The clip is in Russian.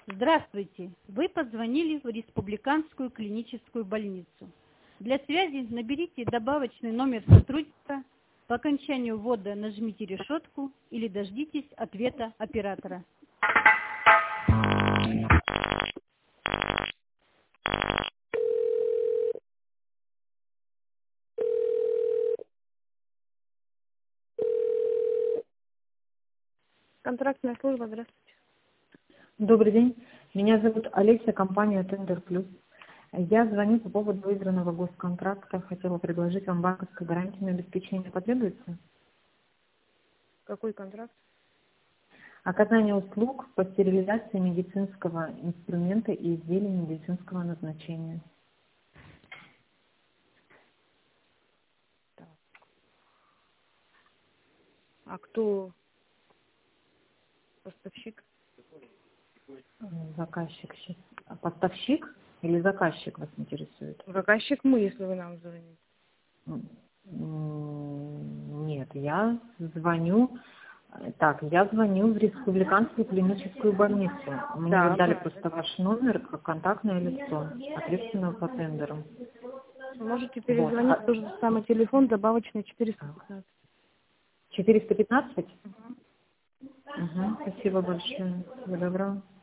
Здравствуйте! Вы позвонили в Республиканскую клиническую больницу. Для связи наберите добавочный номер сотрудника. По окончанию ввода нажмите решетку или дождитесь ответа оператора. Контрактная служба, здравствуйте. Добрый день. Меня зовут Олеся, компания Tender Plus. Я звоню по поводу выигранного госконтракта. Хотела предложить вам банковское гарантийное обеспечение. Потребуется? Какой контракт? Оказание услуг по стерилизации медицинского инструмента и изделий медицинского назначения. А кто поставщик? Заказчик. Поставщик или заказчик вас интересует? Заказчик мы, если вы нам звоните. Нет, я звоню в Республиканскую клиническую больницу. Мне Да, дали правильно. просто ваш номер как контактное лицо, ответственного по тендеру. Можете Вот. перезвонить тот же самый телефон, добавочный 415. 415? Угу. Спасибо большое. Всего доброго.